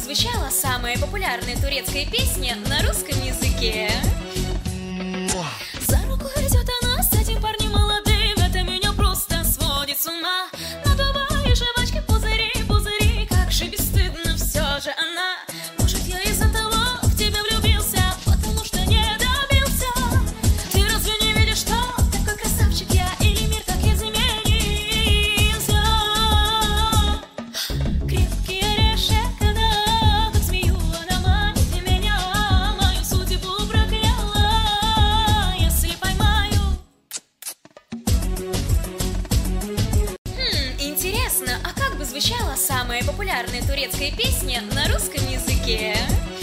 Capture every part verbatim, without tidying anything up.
звучала самая популярная турецкая песня на русском языке? За руку идет она с этим парнем молодым, это меня просто сводит с ума. Надувая жвачки, пузыри, пузыри, как же бесстыдно все же она. Может, я из-за того в тебя влюбился, потому что не добился. Ты разве не видишь, что такой красавчик я, или мир так изменился? Крепкий орешек, она, как змею она манит меня, мою судьбу прокляла, если поймаю. Хм, интересно, а как бы звучала самая популярная турецкая песня на русском языке?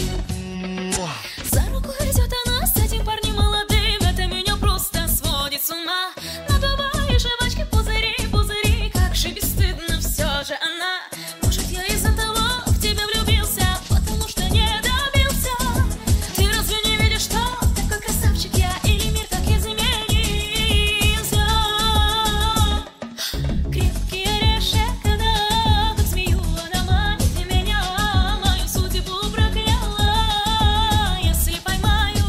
За руку идет она с этим парнем молодым, это меня просто сводит с ума. Надувая жвачки, пузыри, пузыри, как же бесстыдно все же она. Может, я из-за того в тебя влюбился, потому что не добился. Ты разве не видишь, что такой красавчик я, или мир так изменился? Крепкий орешек, она, как змею она манит меня, мою судьбу прокляла, если поймаю.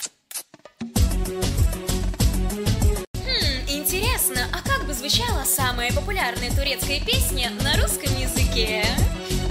Хм, интересно, а как бы звучала самая популярная турецкая песня на русском языке?